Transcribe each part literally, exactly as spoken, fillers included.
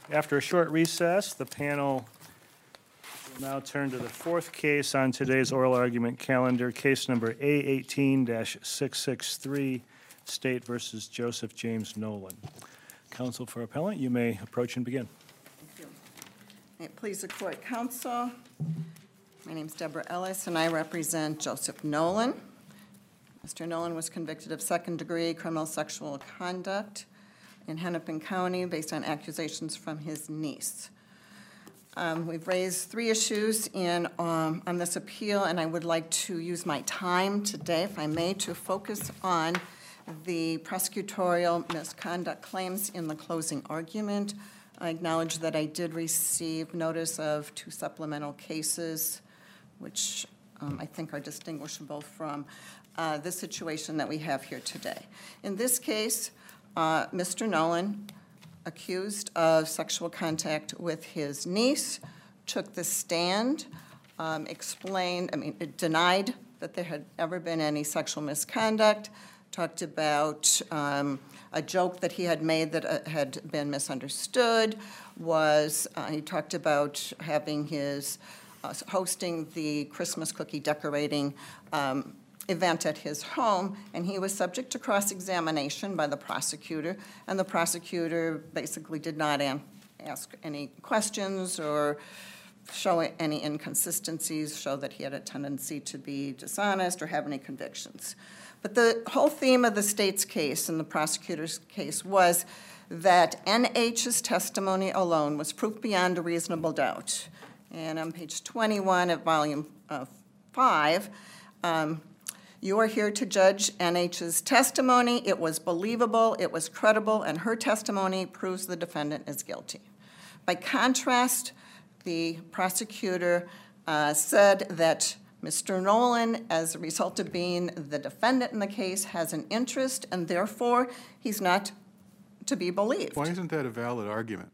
After a short recess, the panel will now turn to the fourth case on today's oral argument calendar, case number A eighteen six six three, State versus Joseph James Nolan. Counsel for appellant, you may approach and begin. Thank you. May it please the court, counsel. My name is Deborah Ellis, and I represent Joseph Nolan. Mister Nolan was convicted of second-degree criminal sexual conduct in Hennepin County based on accusations from his niece. Um, we've raised three issues in um, on this appeal, and I would like to use my time today, if I may, to focus on the prosecutorial misconduct claims in the closing argument. I acknowledge that I did receive notice of two supplemental cases, which um, I think are distinguishable from uh, the situation that we have here today. In this case, uh, Mister Nolan, accused of sexual contact with his niece, took the stand, um, explained, I mean, it denied that there had ever been any sexual misconduct, talked about um, a joke that he had made that uh, had been misunderstood, was, uh, he talked about having his, uh, hosting the Christmas cookie decorating um, event at his home, and he was subject to cross-examination by the prosecutor, and the prosecutor basically did not an- ask any questions or show any inconsistencies, show that he had a tendency to be dishonest or have any convictions. But the whole theme of the state's case and the prosecutor's case was that N H's testimony alone was proof beyond a reasonable doubt. And on page twenty-one of volume uh, five, um, you are here to judge N H's testimony. It was believable, it was credible, and her testimony proves the defendant is guilty. By contrast, the prosecutor uh, said that Mister Nolan, as a result of being the defendant in the case, has an interest, and therefore he's not to be believed. Why isn't that a valid argument?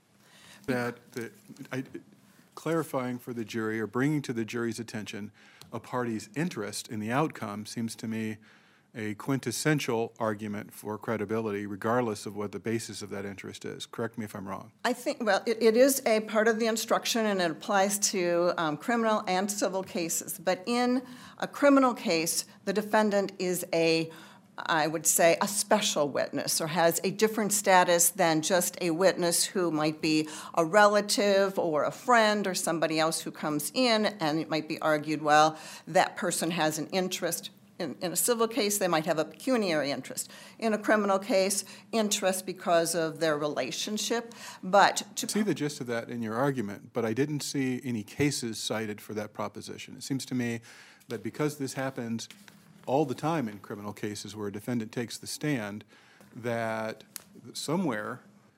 That the, I, clarifying for the jury or bringing to the jury's attention a party's interest in the outcome seems to me a quintessential argument for credibility, regardless of what the basis of that interest is. Correct me if I'm wrong. I think, well, it, it is a part of the instruction, and it applies to um, criminal and civil cases. But in a criminal case, the defendant is a, I would say, a special witness, or has a different status than just a witness who might be a relative or a friend or somebody else who comes in, and it might be argued, well, that person has an interest. In, in a civil case, they might have a pecuniary interest. In a criminal case, interest because of their relationship. But to I see the gist of that in your argument, but I didn't see any cases cited for that proposition. It seems to me that because this happens all the time in criminal cases where a defendant takes the stand, that somewhere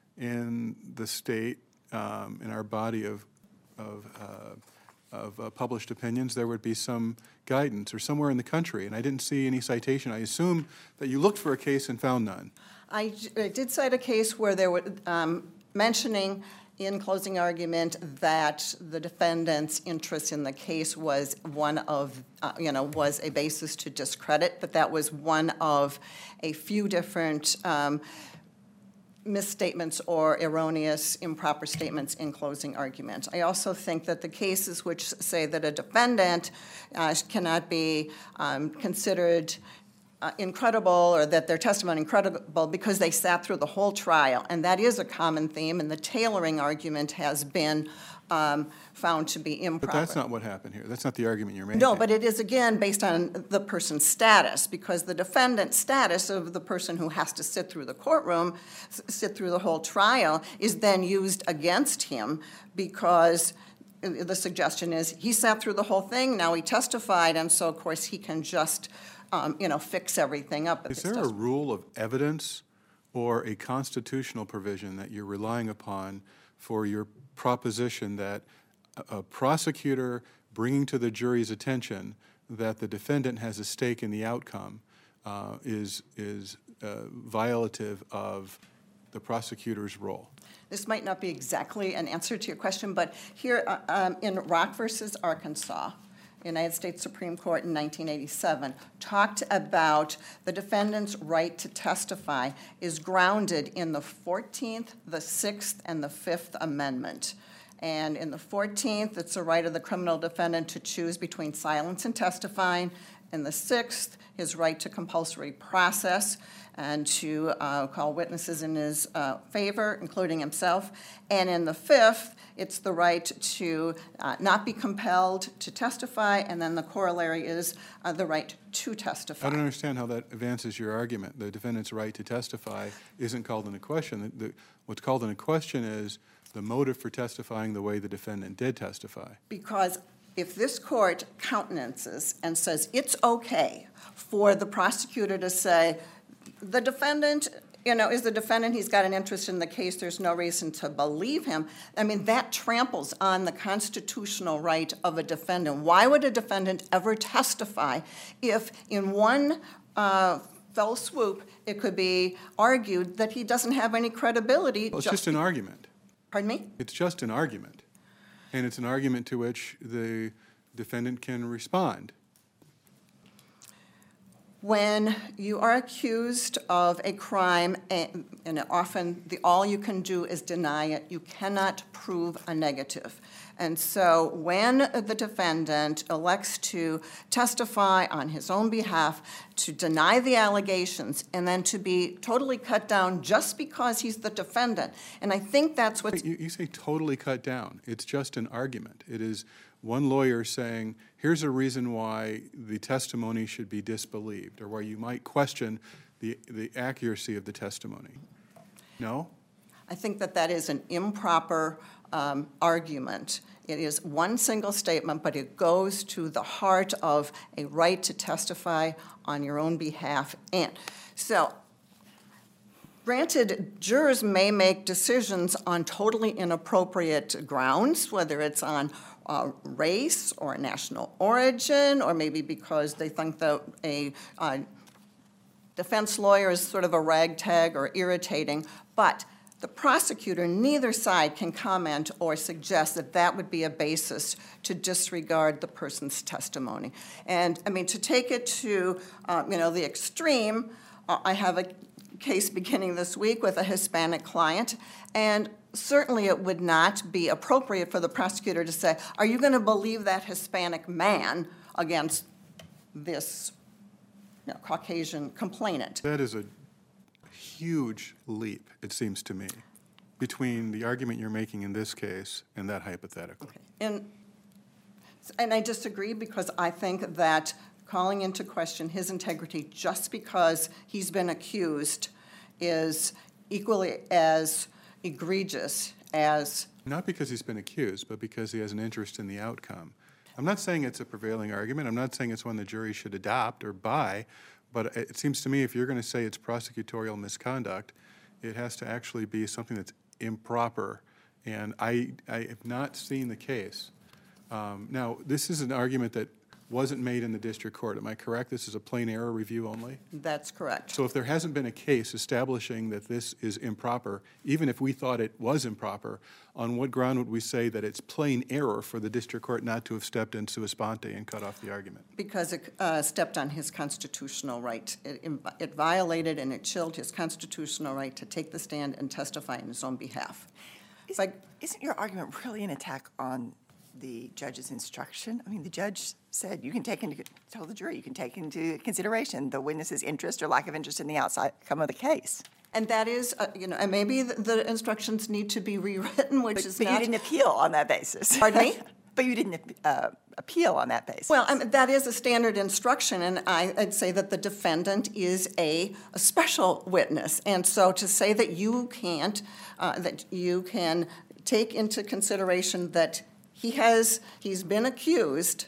in the state, um, in our body of, of uh, of uh, published opinions, there would be some guidance, or somewhere in the country, and I didn't see any citation. I assume that you looked for a case and found none. I, I did cite a case where there were um, mentioning in closing argument that the defendant's interest in the case was one of, uh, you know, was a basis to discredit, but that was one of a few different um, misstatements or erroneous, improper statements in closing argument. I also think that the cases which say that a defendant uh, cannot be um, considered uh, incredible, or that their testimony incredible because they sat through the whole trial, and that is a common theme, and the tailoring argument has been um, found to be improper. But that's not what happened here. That's not the argument you're making. No, but it is, again, based on the person's status, because the defendant's status of the person who has to sit through the courtroom, s- sit through the whole trial, is then used against him, because the suggestion is he sat through the whole thing, now he testified, and so, of course, he can just, um, you know, fix everything up. Is there a rule of evidence or a constitutional provision that you're relying upon for your proposition that a prosecutor bringing to the jury's attention that the defendant has a stake in the outcome uh, is is uh, violative of the prosecutor's role? This might not be exactly an answer to your question, but here uh, um, in Rock versus Arkansas, United States Supreme Court in nineteen eighty-seven, talked about the defendant's right to testify is grounded in the fourteenth, the sixth, and the fifth Amendment. And in the fourteenth, it's the right of the criminal defendant to choose between silence and testifying. In the sixth, his right to compulsory process and to uh, call witnesses in his uh, favor, including himself. And in the fifth, it's the right to uh, not be compelled to testify, and then the corollary is uh, the right to testify. I don't understand how that advances your argument. The defendant's right to testify isn't called into question. The, the, what's called into question is the motive for testifying the way the defendant did testify. Because if this court countenances and says it's okay for the prosecutor to say, the defendant, you know, is the defendant, he's got an interest in the case, there's no reason to believe him, I mean, that tramples on the constitutional right of a defendant. Why would a defendant ever testify if in one uh, fell swoop it could be argued that he doesn't have any credibility? Well, it's just, just an argument. Pardon me? It's just an argument. And it's an argument to which the defendant can respond. When you are accused of a crime, and, and often the, all you can do is deny it, you cannot prove a negative. And so when the defendant elects to testify on his own behalf, to deny the allegations, and then to be totally cut down just because he's the defendant, and I think that's what... You, you say totally cut down. It's just an argument. It is one lawyer saying, here's a reason why the testimony should be disbelieved, or why you might question the, the accuracy of the testimony. No? I think that that is an improper um, argument. It is one single statement, but it goes to the heart of a right to testify on your own behalf. And so, granted, jurors may make decisions on totally inappropriate grounds, whether it's on uh, race or national origin, or maybe because they think that a uh, defense lawyer is sort of a ragtag or irritating, but the prosecutor, neither side can comment or suggest that that would be a basis to disregard the person's testimony. And, I mean, to take it to, uh, you know, the extreme, uh, I have a case beginning this week with a Hispanic client, and certainly it would not be appropriate for the prosecutor to say, are you going to believe that Hispanic man against this, you know, Caucasian complainant? That is a huge leap, it seems to me, between the argument you're making in this case and that hypothetical. Okay. And, and I disagree, because I think that calling into question his integrity just because he's been accused is equally as egregious as... Not because he's been accused, but because he has an interest in the outcome. I'm not saying it's a prevailing argument. I'm not saying it's one the jury should adopt or buy, but it seems to me if you're going to say it's prosecutorial misconduct, it has to actually be something that's improper. And I, I have not seen the case. Um, now, this is an argument that wasn't made in the district court. Am I correct? This is a plain error review only? That's correct. So if there hasn't been a case establishing that this is improper, even if we thought it was improper, on what ground would we say that it's plain error for the district court not to have stepped in sua sponte and cut off the argument? Because it uh, stepped on his constitutional right. It, it violated and it chilled his constitutional right to take the stand and testify on his own behalf. Is, Like, isn't your argument really an attack on the judge's instruction? I mean, the judge said you can take into, told the jury, you can take into consideration the witness's interest or lack of interest in the outcome of the case. and that is, uh, you know, and maybe the, the instructions need to be rewritten, which But, is but not... you didn't appeal on that basis. Pardon me? But you didn't uh, appeal on that basis. Well, I mean, that is a standard instruction, and I, I'd say that the defendant is a, a special witness. And so to say that you can't, uh, that you can take into consideration that he has, he's been accused,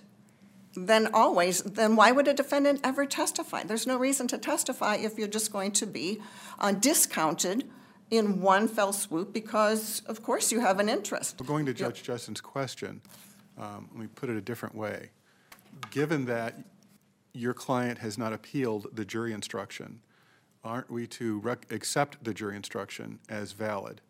then always, then why would a defendant ever testify? There's no reason to testify if you're just going to be uh, discounted in one fell swoop because, of course, you have an interest. Well, going to Judge Justin's question, um, let me put it a different way. Given that your client has not appealed the jury instruction, aren't we to rec- accept the jury instruction as valid?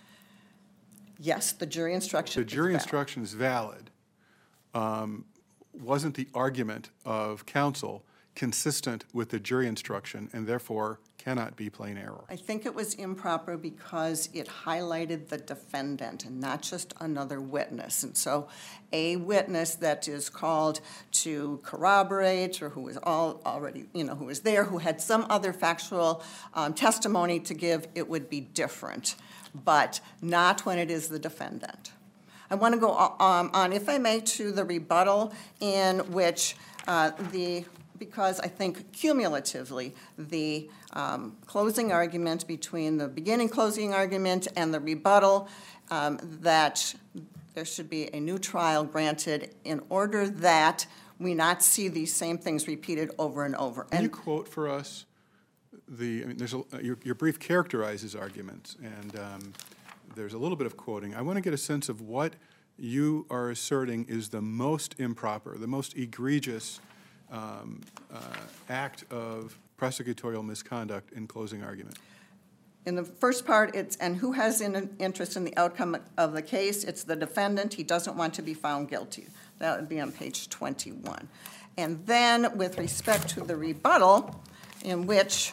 Yes, the jury instruction The is jury valid. instruction is valid. Um, wasn't the argument of counsel consistent with the jury instruction and therefore cannot be plain error? I think it was improper because it highlighted the defendant and not just another witness. And so a witness that is called to corroborate or who was all already, you know, who was there, who had some other factual um, testimony to give, it would be different, but not when it is the defendant. I want to go um, on, if I may, to the rebuttal in which uh, the because I think cumulatively the um, closing argument between the beginning closing argument and the rebuttal, um, that there should be a new trial granted in order that we not see these same things repeated over and over. Can And you quote for us the, I mean, there's a, your, your brief characterizes arguments, and um, there's a little bit of quoting. I want to get a sense of what you are asserting is the most improper, the most egregious Um, uh, act of prosecutorial misconduct in closing argument. in the first part, it's, and who has an interest in the outcome of the case? It's the defendant. He doesn't want to be found guilty. That would be on page twenty-one. And then with respect to the rebuttal, in which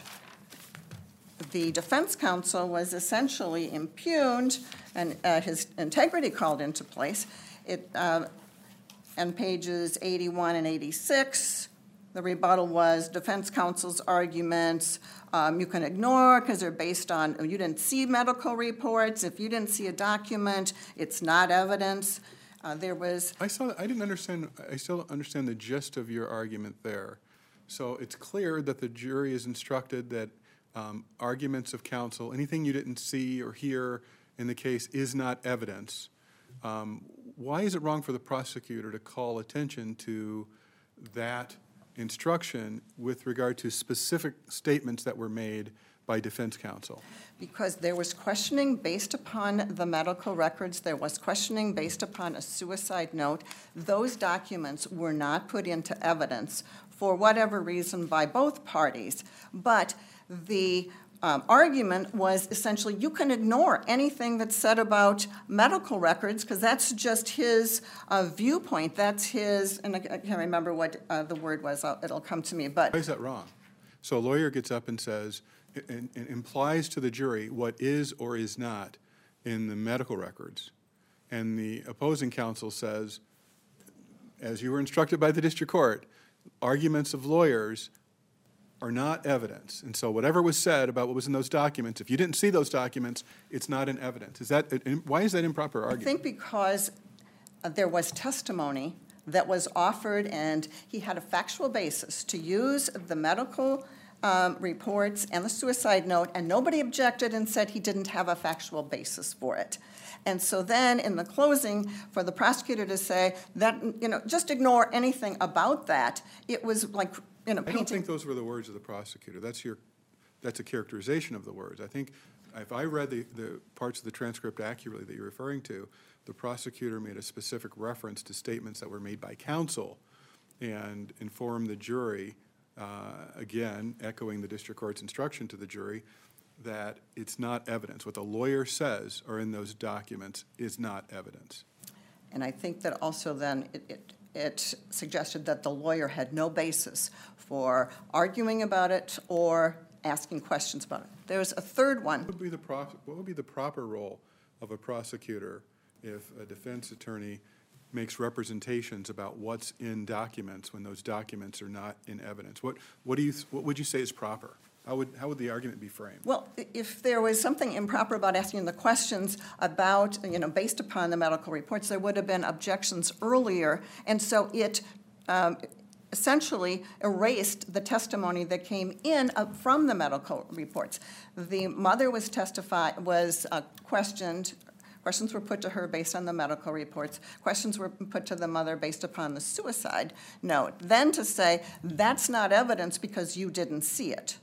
the defense counsel was essentially impugned and uh, his integrity called into place, it, uh, and pages eighty-one and eighty-six, the rebuttal was defense counsel's arguments um, you can ignore because they're based on, you didn't see medical reports. If you didn't see a document, it's not evidence. Uh, there was... I saw, I didn't understand, I still don't understand the gist of your argument there. So it's clear that the jury is instructed that um, arguments of counsel, anything you didn't see or hear in the case is not evidence. Um, why is it wrong for the prosecutor to call attention to that instruction with regard to specific statements that were made by defense counsel? Because there was questioning based upon the medical records. There was questioning based upon a suicide note. Those documents were not put into evidence for whatever reason by both parties. But the Um, argument was essentially you can ignore anything that's said about medical records because that's just his uh, viewpoint. That's his, and I, I can't remember what uh, the word was. I'll, it'll come to me. But why is that wrong? So a lawyer gets up and says, and, and implies to the jury what is or is not in the medical records. And the opposing counsel says, as you were instructed by the district court, arguments of lawyers are not evidence. And so whatever was said about what was in those documents, if you didn't see those documents, it's not in evidence. Is that, why is that improper argument? I think because uh, there was testimony that was offered and he had a factual basis to use the medical um, reports and the suicide note, and nobody objected and said he didn't have a factual basis for it. And so then in the closing, for the prosecutor to say that, you know, just ignore anything about that, it was like, you know, I don't think those were the words of the prosecutor. That's your, that's a characterization of the words. I think if I read the, the parts of the transcript accurately that you're referring to, the prosecutor made a specific reference to statements that were made by counsel and informed the jury, uh, again, echoing the district court's instruction to the jury, that it's not evidence. What the lawyer says or in those documents is not evidence. And I think that also then it, it, it suggested that the lawyer had no basis for arguing about it or asking questions about it. There's a third one. What would be the, pro what would be the proper role of a prosecutor if a defense attorney makes representations about what's in documents when those documents are not in evidence? What, what, do you, what would you say is proper? How would, how would the argument be framed? Well, if there was something improper about asking the questions about, you know, based upon the medical reports, there would have been objections earlier, and so it um, essentially erased the testimony that came in uh, from the medical reports. The mother was testified, was uh, questioned. Questions were put to her based on the medical reports. Questions were put to the mother based upon the suicide note. Then to say, that's not evidence because you didn't see it.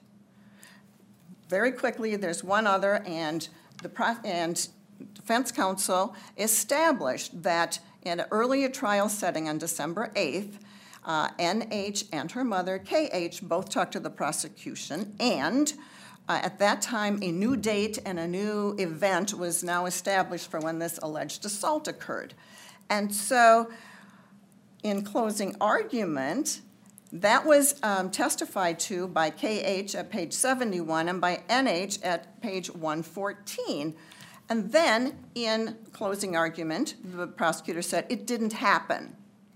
Very quickly, there's one other, and the pro and defense counsel established that in an earlier trial setting on December eighth, uh, N H and her mother, K H, both talked to the prosecution, and uh, at that time, a new date and a new event was now established for when this alleged assault occurred. And so in closing argument, that was um, testified to by K H at page seventy-one and by N H at page one fourteen. And then, in closing argument, the prosecutor said it didn't happen.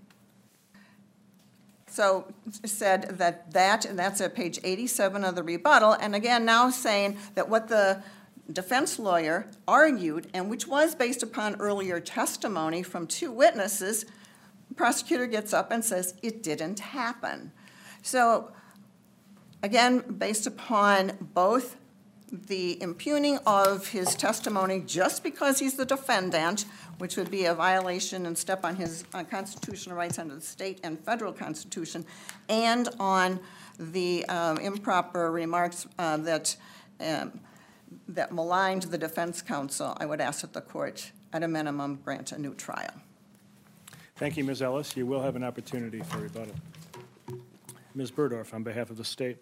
So said that that, and that's at page eighty-seven of the rebuttal, and again now saying that what the defense lawyer argued, and which was based upon earlier testimony from two witnesses, the prosecutor gets up and says it didn't happen. So again, based upon both the impugning of his testimony just because he's the defendant, which would be a violation and step on his uh, constitutional rights under the state and federal constitution, and on the um, improper remarks uh, that um, that maligned the defense counsel, I would ask that the court, at a minimum, grant a new trial. Thank you, Miz Ellis. You will have an opportunity for rebuttal. Miz Burdorf, on behalf of the state.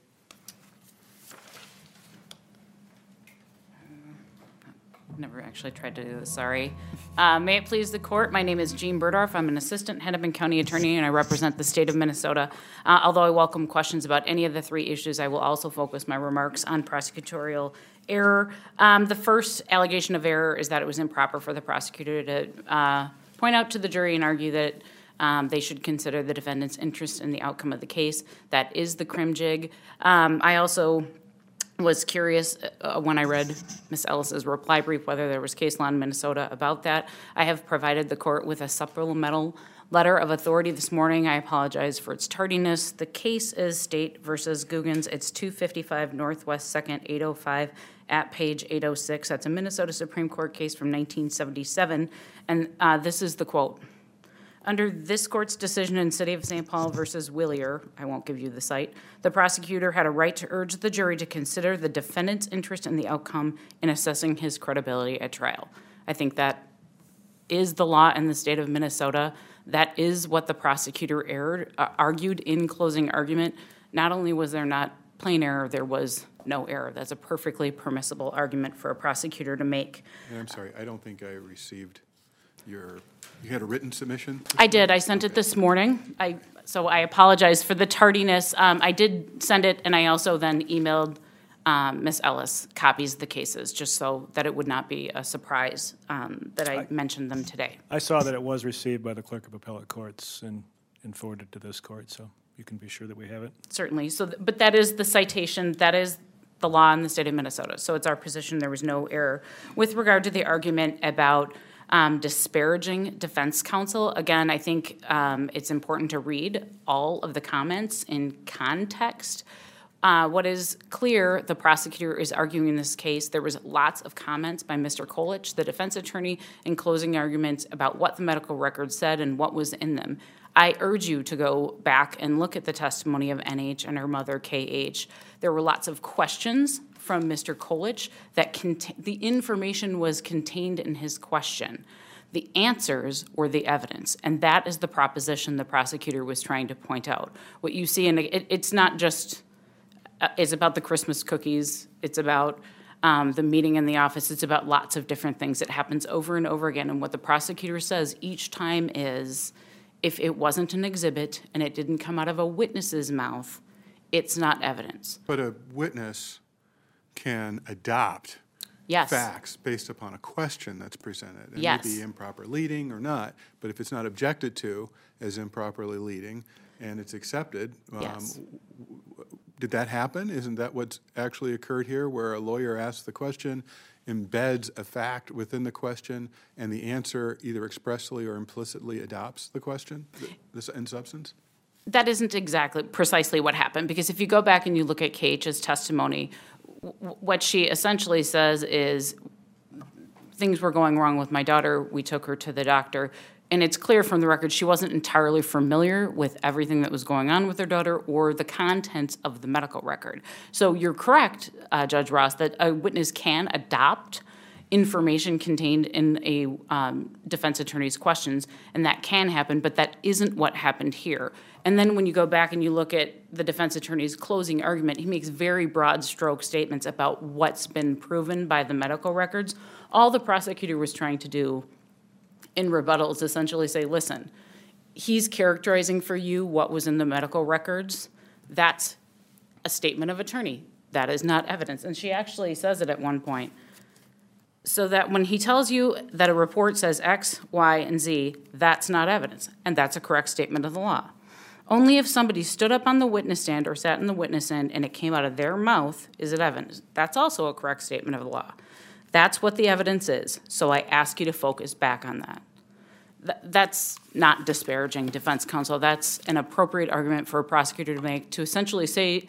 Never actually tried to do this, sorry. Uh, may it please the court, my name is Jean Burdorf. I'm an assistant Hennepin County attorney, and I represent the state of Minnesota. Uh, although I welcome questions about any of the three issues, I will also focus my remarks on prosecutorial error. Um, the first allegation of error is that it was improper for the prosecutor to uh, point out to the jury and argue that um, they should consider the defendant's interest in the outcome of the case. That is the crim jig. Um, I also was curious uh, when I read Miz Ellis's reply brief whether there was case law in Minnesota about that. I have provided the court with a supplemental letter of authority this morning. I apologize for its tardiness. The case is State versus Guggens. It's two fifty-five Northwest second, eight oh five at page eight oh six. That's a Minnesota Supreme Court case from nineteen seventy-seven, and uh, this is the quote. Under this court's decision in City of Saint Paul versus Willier, I won't give you the site, the prosecutor had a right to urge the jury to consider the defendant's interest in the outcome in assessing his credibility at trial. I think that is the law in the state of Minnesota. That is what the prosecutor erred, uh, argued in closing argument. Not only was there not plain error, there was no error. That's a perfectly permissible argument for a prosecutor to make. And I'm sorry, I don't think I received your, you had a written submission? I did. I sent it this morning. I so I apologize for the tardiness. Um, I did send it, and I also then emailed um, Miz Ellis copies of the cases, just so that it would not be a surprise um, that I, I mentioned them today. I saw that it was received by the Clerk of Appellate Courts and, and forwarded to this court, so you can be sure that we have it. Certainly. So, th- but that is the citation. That is the law in the state of Minnesota. So it's our position there was no error. With regard to the argument about Um, disparaging defense counsel, again, I think um, it's important to read all of the comments in context. Uh, what is clear, the prosecutor is arguing in this case, there was lots of comments by Mister Kolich, the defense attorney, in closing arguments about what the medical records said and what was in them. I urge you to go back and look at the testimony of N H and her mother, K H. There were lots of questions from Mister Kolich that cont- the information was contained in his question. The answers were the evidence, and that is the proposition the prosecutor was trying to point out. What you see, in it, it's not just, uh, it's about the Christmas cookies, it's about um, the meeting in the office, it's about lots of different things. It happens over and over again, and what the prosecutor says each time is, if it wasn't an exhibit and it didn't come out of a witness's mouth, it's not evidence. But a witness can adopt Yes. facts based upon a question that's presented. It Yes. may be improper leading or not, but if it's not objected to as improperly leading and it's accepted, um, Yes. did that happen? Isn't that what's actually occurred here, where a lawyer asks the question, embeds a fact within the question, and the answer either expressly or implicitly adopts the question this in substance? That isn't exactly precisely what happened, because if you go back and you look at K H's testimony, w- what she essentially says is things were going wrong with my daughter. We took her to the doctor. And it's clear from the record she wasn't entirely familiar with everything that was going on with her daughter or the contents of the medical record. So you're correct, uh, Judge Ross, that a witness can adopt information contained in a um, defense attorney's questions, and that can happen, but that isn't what happened here. And then when you go back and you look at the defense attorney's closing argument, he makes very broad stroke statements about what's been proven by the medical records. All the prosecutor was trying to do in rebuttal is essentially say, listen, he's characterizing for you what was in the medical records. That's a statement of attorney. That is not evidence. And she actually says it at one point. So that when he tells you that a report says X, Y, and Z, that's not evidence. And that's a correct statement of the law. Only if somebody stood up on the witness stand or sat in the witness stand and it came out of their mouth is it evidence. That's also a correct statement of the law. That's what the evidence is. So I ask you to focus back on that. Th- that's not disparaging defense counsel. That's an appropriate argument for a prosecutor to make, to essentially say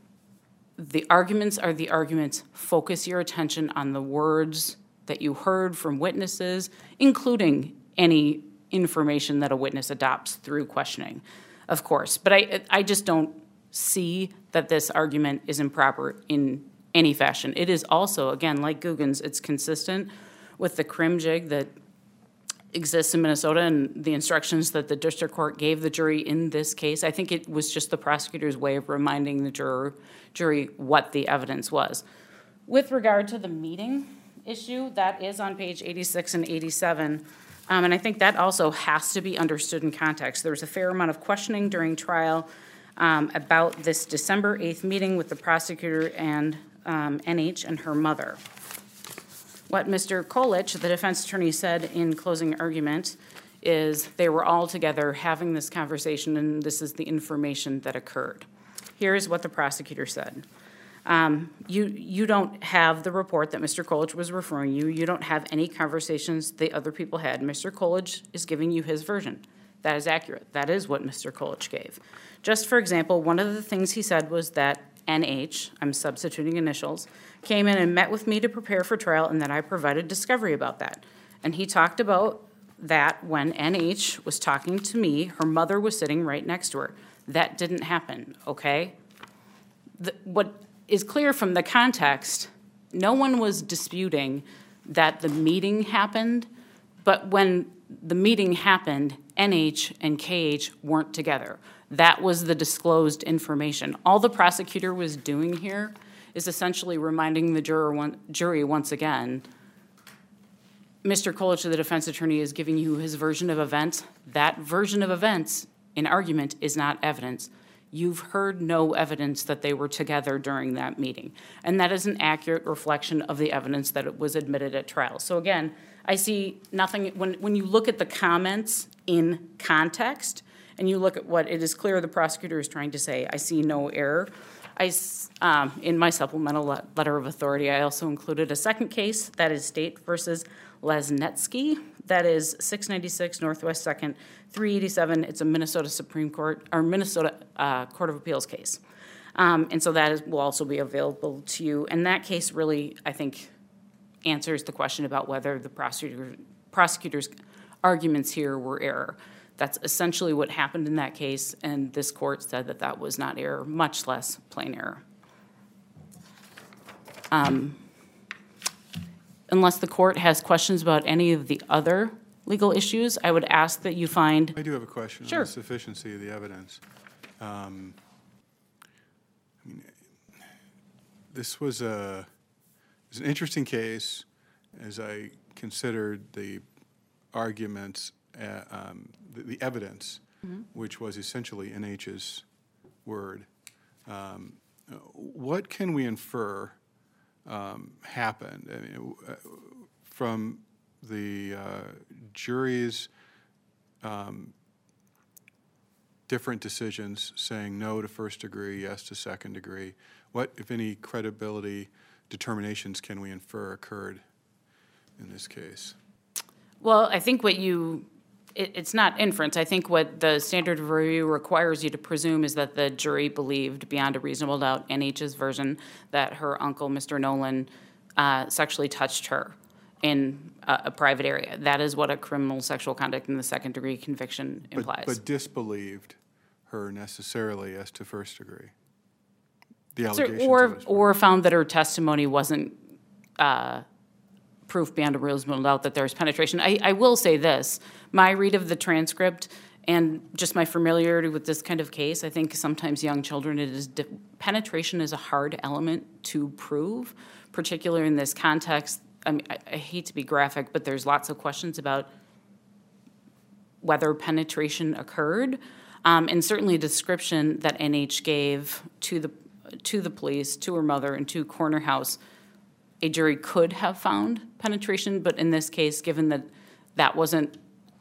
the arguments are the arguments. Focus your attention on the words that you heard from witnesses, including any information that a witness adopts through questioning, of course. But I, I just don't see that this argument is improper in any fashion. It is also, again, like Guggen's, it's consistent with the crim jig that exists in Minnesota and the instructions that the district court gave the jury in this case. I think it was just the prosecutor's way of reminding the juror, jury what the evidence was. With regard to the meeting issue, that is on page eighty-six and eighty-seven, um, and I think that also has to be understood in context. There was a fair amount of questioning during trial um, about this December eighth meeting with the prosecutor and um, N H and her mother. What Mister Kolich, the defense attorney, said in closing argument is they were all together having this conversation, and this is the information that occurred. Here's what the prosecutor said. Um, you, you don't have the report that Mister Kolich was referring you. You don't have any conversations the other people had. Mister Kolich is giving you his version. That is accurate. That is what Mister Kolich gave. Just for example, one of the things he said was that N H, I'm substituting initials, came in and met with me to prepare for trial, and that I provided discovery about that. And he talked about that when N H was talking to me, her mother was sitting right next to her. That didn't happen, okay? The, what is clear from the context, no one was disputing that the meeting happened, but when the meeting happened, N H and K H weren't together. That was the disclosed information. All the prosecutor was doing here is essentially reminding the juror one, jury once again, Mister Kolich, the defense attorney, is giving you his version of events. That version of events in argument is not evidence. You've heard no evidence that they were together during that meeting. And that is an accurate reflection of the evidence that was admitted at trial. So again, I see nothing, when, when you look at the comments in context, and you look at what it is clear the prosecutor is trying to say, I see no error. I, um, in my supplemental le- letter of authority, I also included a second case, that is State versus Lesnetsky. That is six ninety-six Northwest second, three eighty-seven. It's a Minnesota Supreme Court, or Minnesota uh, Court of Appeals case. Um, and so that is, will also be available to you. And that case really, I think, answers the question about whether the prosecutor, prosecutor's arguments here were error. That's essentially what happened in that case, and this court said that that was not error, much less plain error. Um, unless the court has questions about any of the other legal issues, I would ask that you find... I do have a question Sure. on the sufficiency of the evidence. Um, I mean, this was a, it was an interesting case as I considered the arguments, uh, um, the, the evidence, mm-hmm. which was essentially N H's word. Um, what can we infer um, happened I mean, uh, from the uh, jury's um, different decisions saying no to first degree, yes to second degree? What, if any, credibility determinations can we infer occurred in this case? Well, I think what you, it, it's not inference. I think what the standard of review requires you to presume is that the jury believed beyond a reasonable doubt N H's version that her uncle, Mister Nolan, uh, sexually touched her in a, a private area. That is what a criminal sexual conduct in the second degree conviction implies. But, but disbelieved her necessarily as to first degree. The So- allegations or, of this were- or found that her testimony wasn't uh, proof beyond a reasonable doubt that there's penetration. I, I will say this, my read of the transcript and just my familiarity with this kind of case, I think sometimes young children, it is di- penetration is a hard element to prove, particularly in this context. I mean, I, I hate to be graphic, but there's lots of questions about whether penetration occurred, um, and certainly a description that N H gave to the to the police, to her mother, and to Corner House, a jury could have found penetration, but in this case, given that that wasn't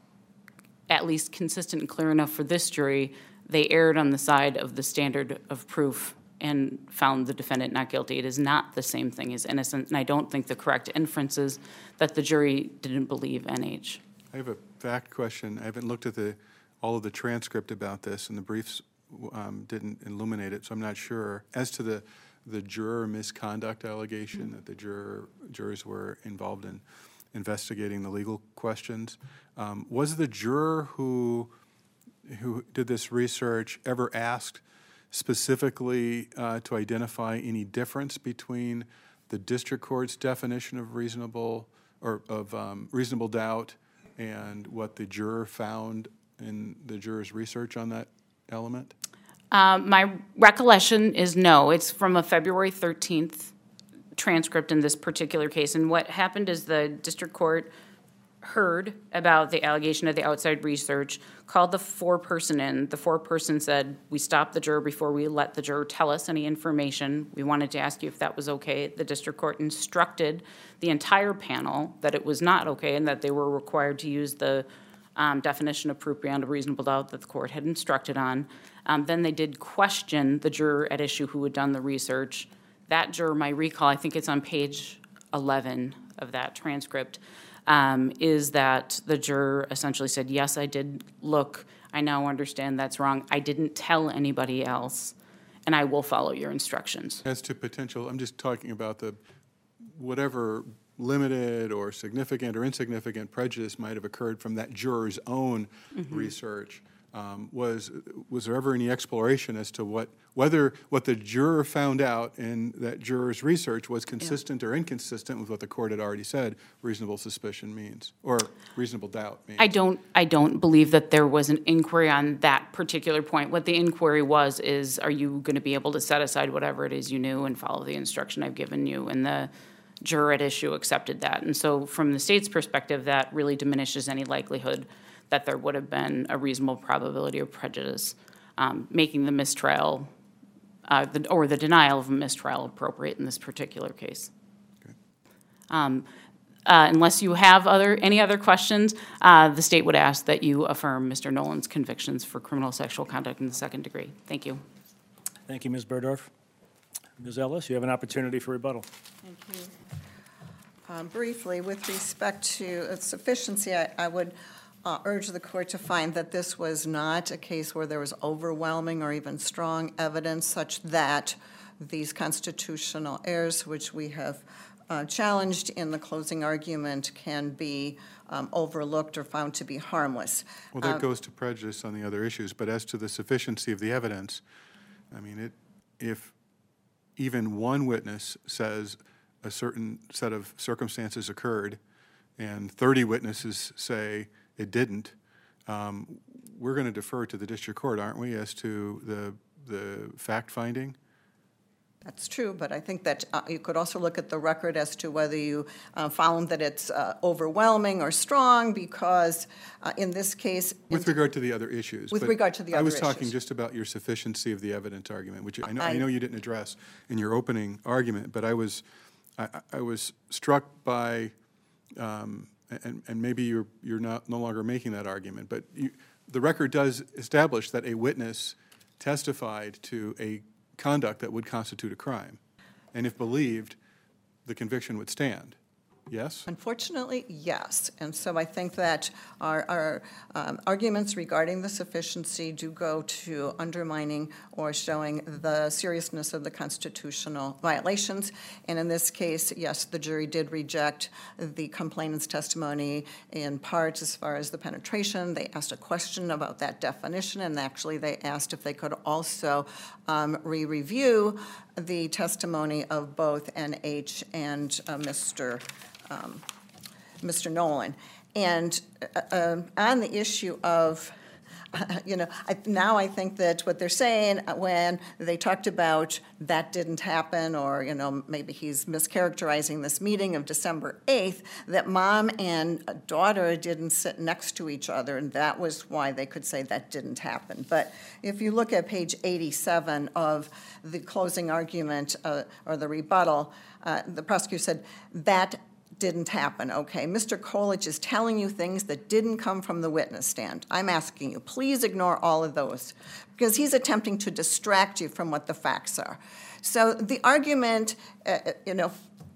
at least consistent and clear enough for this jury, they erred on the side of the standard of proof and found the defendant not guilty. It is not the same thing as innocent, and I don't think the correct inference is that the jury didn't believe N H. I have a fact question. I haven't looked at the, all of the transcript about this, and the briefs um, didn't illuminate it, so I'm not sure. As to the, the juror misconduct allegation that the juror, jurors were involved in investigating the legal questions, um, was the juror who, who did this research ever asked specifically uh, to identify any difference between the district court's definition of reasonable or of um, reasonable doubt and what the juror found in the juror's research on that element? Um, my recollection is no. It's from a February thirteenth transcript in this particular case. And what happened is the district court heard about the allegation of the outside research, called the foreperson in. The foreperson said, we stopped the juror before we let the juror tell us any information. We wanted to ask you if that was okay. The district court instructed the entire panel that it was not okay and that they were required to use the um, definition of proof beyond a reasonable doubt that the court had instructed on. Um, then they did question the juror at issue who had done the research. That juror, my recall, I think it's on page eleven of that transcript, Um, is that the juror essentially said, yes, I did look. I now understand that's wrong. I didn't tell anybody else, and I will follow your instructions. As to potential, I'm just talking about the whatever limited or significant or insignificant prejudice might have occurred from that juror's own mm-hmm. research. Um, was was there ever any exploration as to what whether what the juror found out in that juror's research was consistent yeah. or inconsistent with what the court had already said reasonable suspicion means or reasonable doubt means? I don't I don't believe that there was an inquiry on that particular point. What the inquiry was is, are you going to be able to set aside whatever it is you knew and follow the instruction I've given you? And the juror at issue accepted that. And so from the state's perspective, that really diminishes any likelihood that there would have been a reasonable probability of prejudice, um, making the mistrial uh, the, or the denial of a mistrial appropriate in this particular case. Okay. Um, uh, unless you have other any other questions, uh, the state would ask that you affirm Mister Nolan's convictions for criminal sexual conduct in the second degree. Thank you. Thank you, Miz Burdorf. Miz Ellis, you have an opportunity for rebuttal. Thank you. Um, briefly, with respect to uh, sufficiency, I, I would Uh, urge the court to find that this was not a case where there was overwhelming or even strong evidence such that these constitutional errors, which we have uh, challenged in the closing argument, can be um, overlooked or found to be harmless. Well, that um, goes to prejudice on the other issues, but as to the sufficiency of the evidence, I mean, it, if even one witness says a certain set of circumstances occurred and thirty witnesses say it didn't, um, we're going to defer to the district court, aren't we, as to the the fact finding? That's true, but I think that uh, you could also look at the record as to whether you uh, found that it's uh, overwhelming or strong, because uh, in this case... With regard to the other issues. With regard to the other issues. I was talking just about your sufficiency of the evidence argument, which I know, I, I know you didn't address in your opening argument, but I was, I, I was struck by... Um, And, and maybe you're, you're not, no longer making that argument, but you, the record does establish that a witness testified to a conduct that would constitute a crime. And if believed, the conviction would stand. Yes? Unfortunately, yes. And so I think that our, our um, arguments regarding the sufficiency do go to undermining or showing the seriousness of the constitutional violations. And in this case, yes, the jury did reject the complainant's testimony in part as far as the penetration. They asked a question about that definition, and actually they asked if they could also um, re-review the testimony of both N H and uh, Mister Um, Mister Nolan. And uh, uh, on the issue of you know, I, now I think that what they're saying when they talked about that didn't happen, or, you know, maybe he's mischaracterizing this meeting of December eighth, that mom and daughter didn't sit next to each other, and that was why they could say that didn't happen. But if you look at page eighty-seven of the closing argument uh, or the rebuttal, uh, the prosecutor said that didn't happen. Okay, Mister Coolidge is telling you things that didn't come from the witness stand. I'm asking you, please ignore all of those, because he's attempting to distract you from what the facts are. So the argument, uh, you know,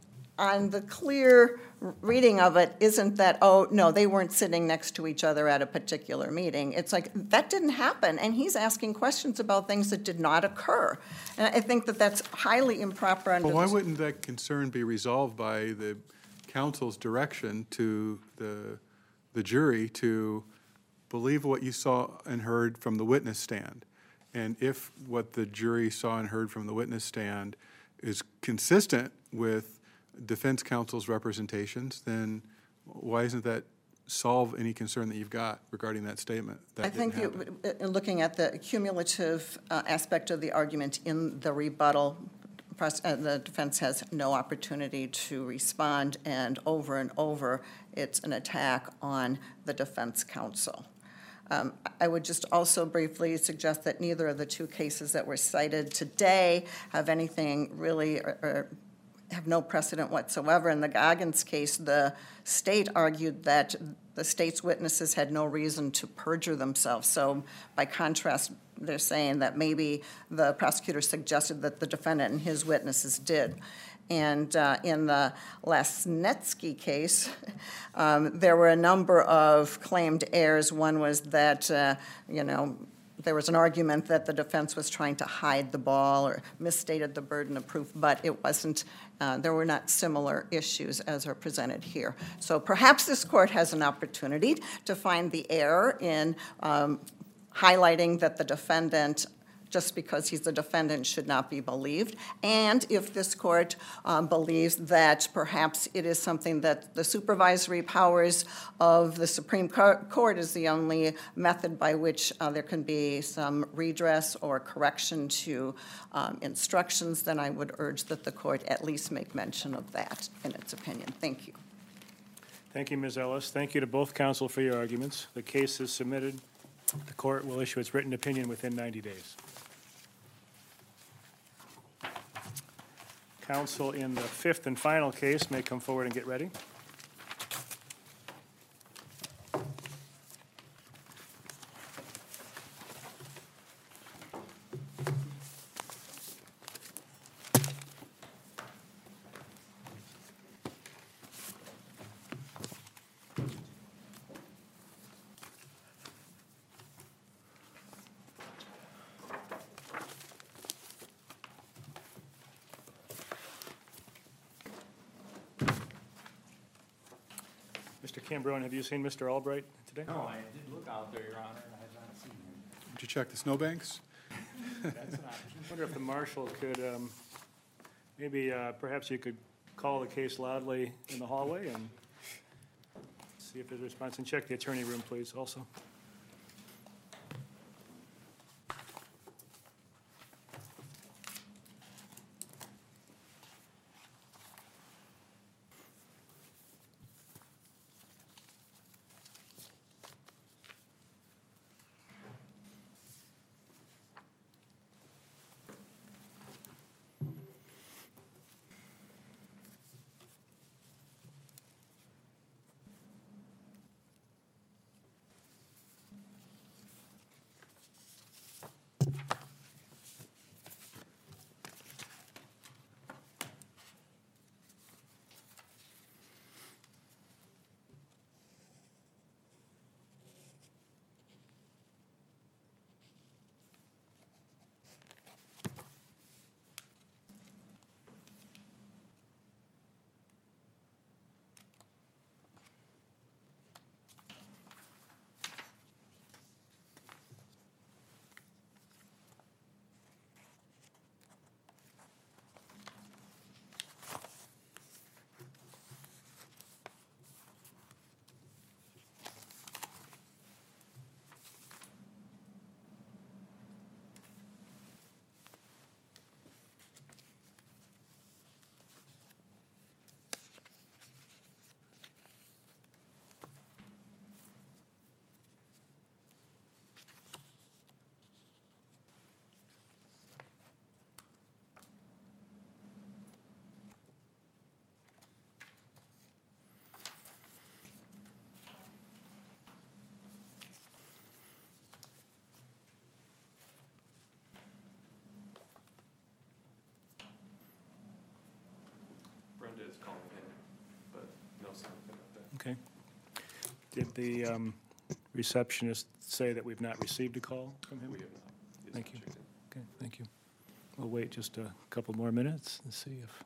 on the clear reading of it isn't that, oh, no, they weren't sitting next to each other at a particular meeting. It's like, that didn't happen, and he's asking questions about things that did not occur. And I think that that's highly improper under Well, why the- wouldn't that concern be resolved by the counsel's direction to the, the jury to believe what you saw and heard from the witness stand? And if what the jury saw and heard from the witness stand is consistent with defense counsel's representations, then why doesn't that solve any concern that you've got regarding that statement? That I think, didn't happen? you- in looking at the cumulative uh, aspect of the argument in the rebuttal, pros- uh, the defense has no opportunity to respond, and over and over, it's an attack on the defense counsel. Um, I would just also briefly suggest that neither of the two cases that were cited today have anything really, or, or have no precedent whatsoever. In the Goggins case, the state argued that the state's witnesses had no reason to perjure themselves. So by contrast, they're saying that maybe the prosecutor suggested that the defendant and his witnesses did. And uh, in the Lasnetsky case, um, there were a number of claimed errors. One was that, uh, you know, there was an argument that the defense was trying to hide the ball or misstated the burden of proof, but it wasn't, uh, there were not similar issues as are presented here. So perhaps this court has an opportunity to find the error in um, highlighting that the defendant, just because he's the defendant, should not be believed. And if this court um, believes that perhaps it is something that the supervisory powers of the Supreme Court is the only method by which uh, there can be some redress or correction to um, instructions, then I would urge that the court at least make mention of that in its opinion. Thank you. Thank you, Miz Ellis. Thank you to both counsel for your arguments. The case is submitted. The court will issue its written opinion within ninety days. Counsel in the fifth and final case may come forward and get ready. Mister Cambrone, have you seen Mister Albright today? No, I did look out there, Your Honor, and I have not seen him. Did you check the snowbanks? That's an option. I wonder if the marshal could, um, maybe uh, perhaps you could call the case loudly in the hallway and see if there's a response. And check the attorney room, please, also. Okay. Did the um, receptionist say that we've not received a call from him? We have not. Thank you. Okay, thank you. We'll wait just a couple more minutes and see if.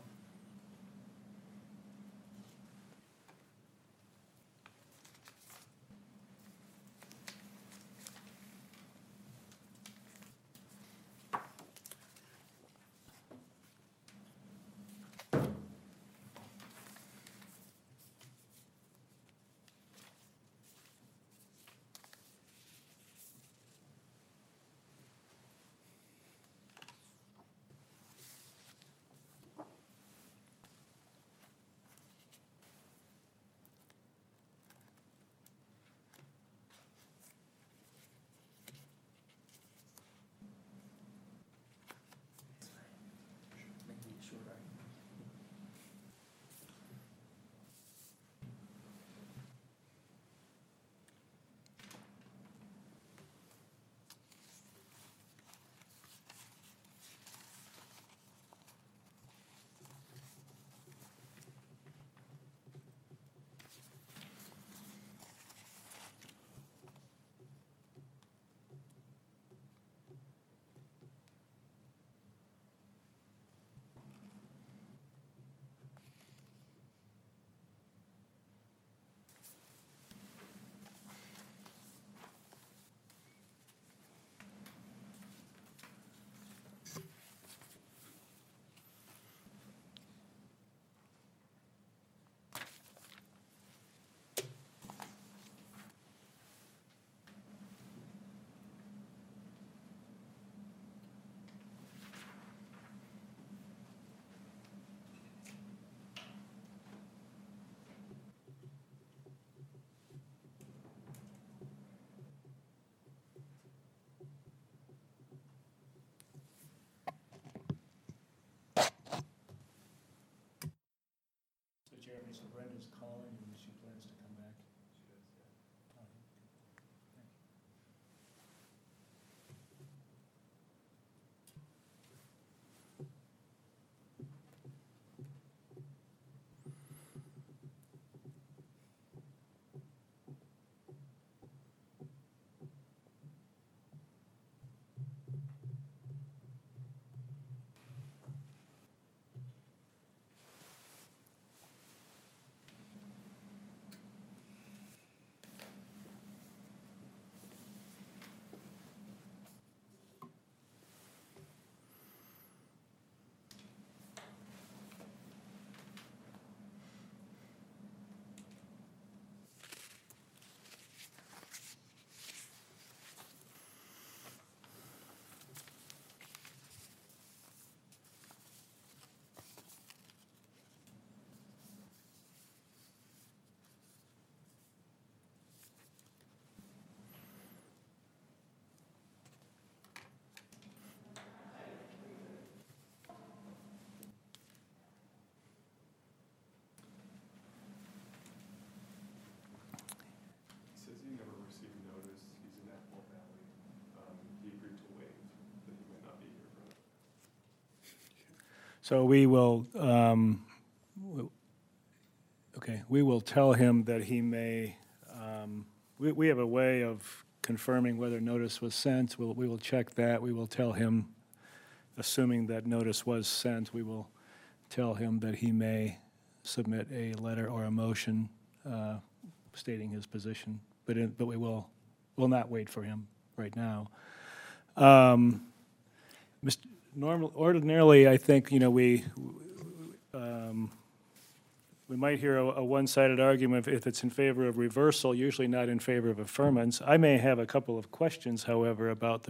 So Jeremy, so Brenda's calling and she plans to come back? She does, yeah. Says he never received notice, he's in Apple Valley. Um, he agreed to waive, but he might not be here for that. So we will, um, w- okay, we will tell him that he may, um, we, we have a way of confirming whether notice was sent. We'll, we will check that. We will tell him, assuming that notice was sent, we will tell him that he may submit a letter or a motion uh, stating his position. But, in, but we will, will not wait for him right now. Um, Mister Normal, ordinarily, I think, you know, we, um, we might hear a, a one-sided argument if, if it's in favor of reversal, usually not in favor of affirmance. I may have a couple of questions, however, about the